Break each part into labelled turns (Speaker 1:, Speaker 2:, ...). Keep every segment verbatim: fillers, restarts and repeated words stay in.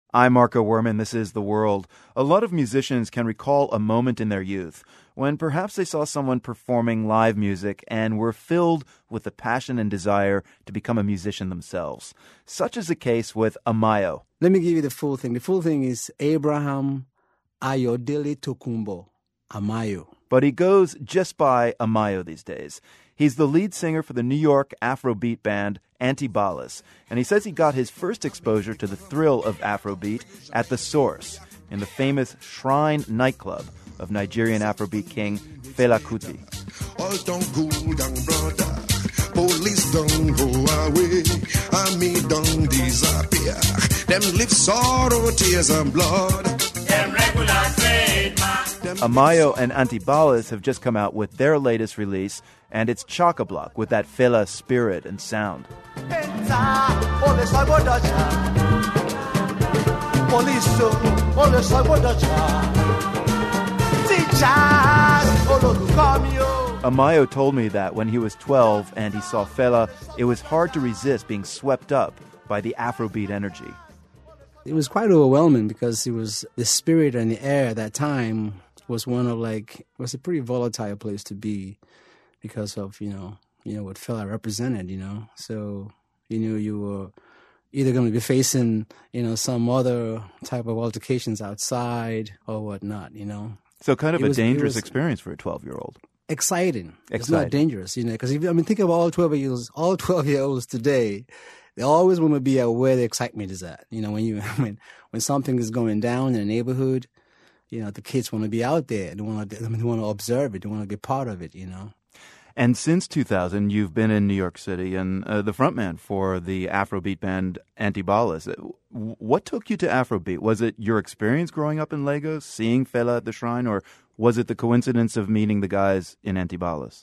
Speaker 1: I'm Marco Werman. This is The World. A lot of musicians can recall a moment in their youth when perhaps they saw someone performing live music and were filled with the passion and desire to become a musician themselves. Such is the case with Amayo.
Speaker 2: Let me give you the full thing. The full thing is Abraham Ayodele Tokunbo, Amayo.
Speaker 1: But he goes just by Amayo these days. He's the lead singer for the New York Afrobeat band Antibalas, and he says he got his first exposure to the thrill of Afrobeat at The Source, in the famous Shrine nightclub of Nigerian Afrobeat king Fela Kuti.
Speaker 3: All don't go down, brother. Police don't go away. Army don't disappear. Them live sorrow, tears and blood. Them regular trademark.
Speaker 1: Amayo and Antibalas have just come out with their latest release, and it's Chock-a-Block with that Fela spirit and sound. Amayo told me that when he was twelve and he saw Fela, it was hard to resist being swept up by the Afrobeat energy.
Speaker 2: It was quite overwhelming because it was the spirit and the air at that time was one of like, it was a pretty volatile place to be because of, you know, you know, what Fela represented, you know. So, you know, you were either going to be facing, you know, some other type of altercations outside or whatnot, you know.
Speaker 1: So kind of
Speaker 2: it
Speaker 1: a
Speaker 2: was,
Speaker 1: dangerous
Speaker 2: was
Speaker 1: experience for a twelve-year-old.
Speaker 2: Exciting.
Speaker 1: Exciting.
Speaker 2: It's not dangerous, you know, because if I mean, think of all twelve-year-olds, all twelve-year-olds today, they always want to be at where the excitement is at. You know, when you when when something is going down in a neighborhood, you know, the kids want to be out there. They want to, I mean, they want to observe it. They want to be part of it, you know.
Speaker 1: And since two thousand, you've been in New York City and uh, the frontman for the Afrobeat band Antibalas. What took you to Afrobeat? Was it your experience growing up in Lagos, seeing Fela at the Shrine, or was it the coincidence of meeting the guys in Antibalas?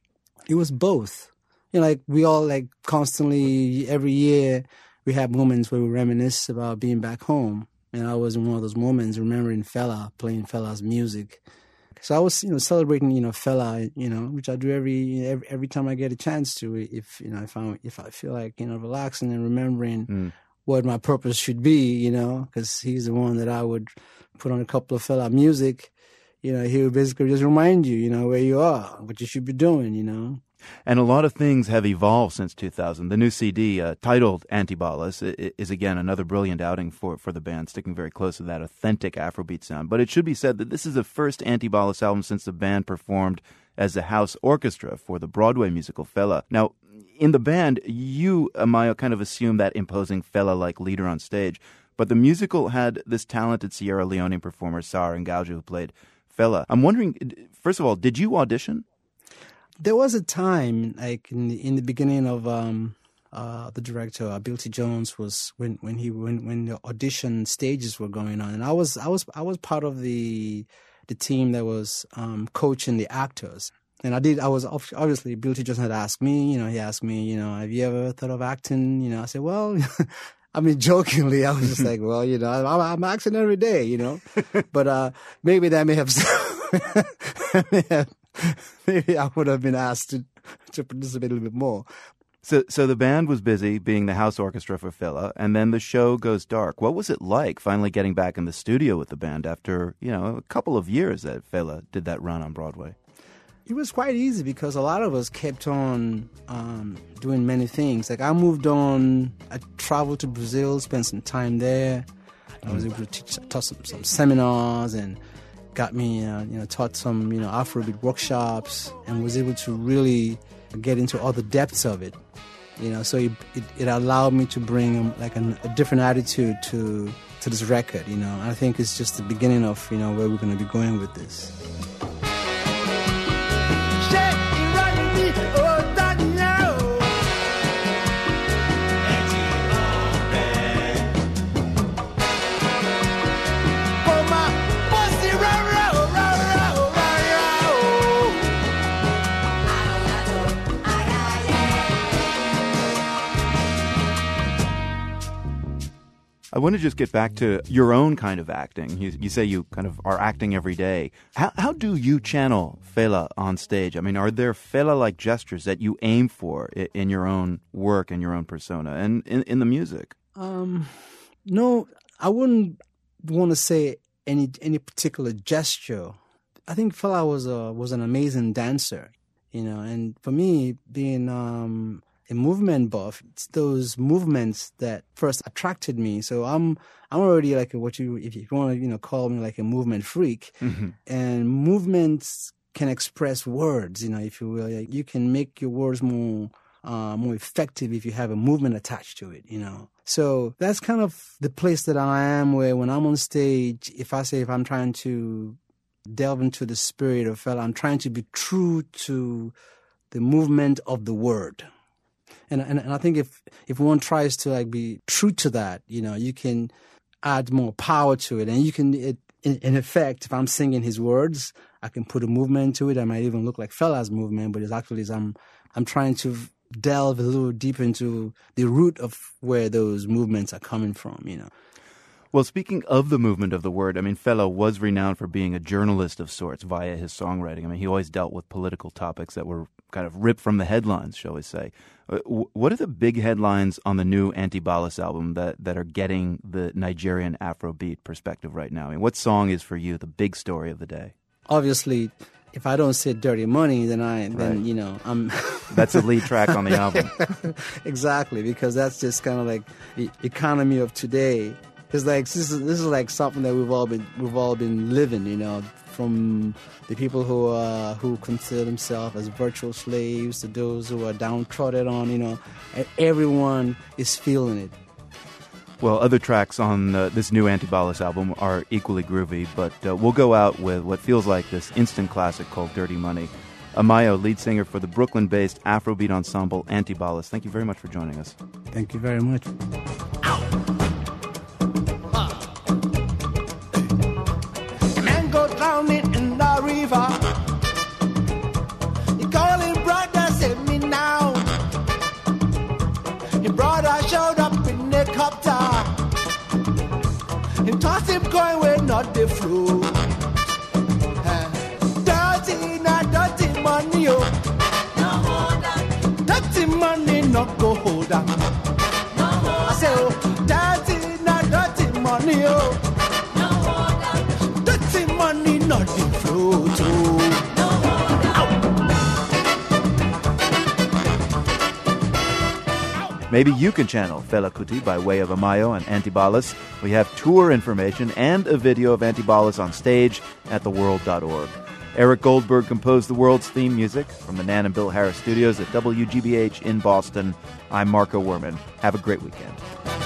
Speaker 2: It was both. You know, like we all like constantly, every year, we have moments where we reminisce about being back home. And I was in one of those moments remembering Fela, playing Fela's music. So I was, you know, celebrating, you know, Fela, you know, which I do every every, every time I get a chance to. If you know, if I if I feel like, you know, relaxing and remembering mm. what my purpose should be, you know, because he's the one that I would put on a couple of Fela music. You know, he would basically just remind you, you know, where you are, what you should be doing, you know.
Speaker 1: And a lot of things have evolved since two thousand. The new C D, uh, titled Antibalas, is again another brilliant outing for, for the band, sticking very close to that authentic Afrobeat sound. But it should be said that this is the first Antibalas album since the band performed as a house orchestra for the Broadway musical Fela. Now, in the band, you, Amayo, kind of assumed that imposing Fela-like leader on stage. But the musical had this talented Sierra Leone performer, Sarah Ngauja, who played Fela. I'm wondering, first of all, did you audition?
Speaker 2: There was a time, like in the, in the beginning of um, uh, the director, uh, Bill T. Jones, was when when he when, when the audition stages were going on, and I was I was I was part of the the team that was um, coaching the actors, and I did I was obviously Bill T. Jones had asked me, you know, he asked me, you know, have you ever thought of acting? You know, I said, well. I mean, jokingly, I was just like, well, you know, I'm, I'm acting every day, you know, but uh, maybe that may have, may have maybe I would have been asked to, to participate a little bit more.
Speaker 1: So so the band was busy being the house orchestra for Fela, and then the show goes dark. What was it like finally getting back in the studio with the band after, you know, a couple of years that Fela did that run on Broadway?
Speaker 2: It was quite easy because a lot of us kept on um, doing many things. Like I moved on, I traveled to Brazil, spent some time there. I was able to teach, taught some, some seminars and got me, uh, you know, taught some, you know, Afrobeat workshops and was able to really get into all the depths of it. You know, so it, it, it allowed me to bring um, like an, a different attitude to to this record. You know, I think it's just the beginning of, you know, where we're going to be going with this.
Speaker 1: I want to just get back to your own kind of acting. You, you say you kind of are acting every day. How, how do you channel Fela on stage? I mean, are there Fela-like gestures that you aim for in, in your own work and your own persona and in, in the music?
Speaker 2: Um, no, I wouldn't want to say any any particular gesture. I think Fela was a was an amazing dancer, you know. And for me, being um, a movement buff, it's those movements that first attracted me. So I'm I'm already like a, what you if you want to you know call me like a movement freak, mm-hmm. and movements can express words, you know, if you will. Like, you can make your words more uh, more effective if you have a movement attached to it, you know. So that's kind of the place that I am, where when I'm on stage, if I say if I'm trying to delve into the spirit of Fela, I'm trying to be true to the movement of the word. And, and and I think if if one tries to like be true to that, you know, you can add more power to it, and you can, it, in, in effect, if I'm singing his words, I can put a movement to it. I might even look like Fela's movement, but it's actually I'm I'm trying to delve a little deep into the root of where those movements are coming from, you know.
Speaker 1: Well, speaking of the movement of the word, I mean, Fela was renowned for being a journalist of sorts via his songwriting. I mean, he always dealt with political topics that were kind of ripped from the headlines, shall we say. What are the big headlines on the new Antibalas album that, that are getting the Nigerian Afrobeat perspective right now? I mean, what song is for you the big story of the day?
Speaker 2: Obviously, if I don't say Dirty Money, then I, then
Speaker 1: right.
Speaker 2: you know, I'm.
Speaker 1: That's the lead track on the album.
Speaker 2: Exactly, because that's just kind of like the economy of today. It's like this is this is like something that we've all been we've all been living, you know, from the people who uh, who consider themselves as virtual slaves to those who are downtrodden on, you know, everyone is feeling it.
Speaker 1: Well, other tracks on uh, this new Antibalas album are equally groovy, but uh, we'll go out with what feels like this instant classic called Dirty Money. Amayo, lead singer for the Brooklyn-based Afrobeat ensemble Antibalas. Thank you very much for joining us.
Speaker 2: Thank you very much.
Speaker 4: Drowning in the river, he calling brother, save me now. His brother showed up in the copter, he tossed him going where not the flow. Uh, dirty, not dirty money, oh. No hold on. Dirty money, not go hold on. No hold on. I say, oh, dirty, not dirty money, oh. Money not the flow too.
Speaker 1: Maybe you can channel Fela Kuti by way of Amayo and Antibalas. We have tour information and a video of Antibalas on stage at the world dot org. Eric Goldberg composed the world's theme music from the Nan and Bill Harris studios at W G B H in Boston. I'm Marco Werman. Have a great weekend.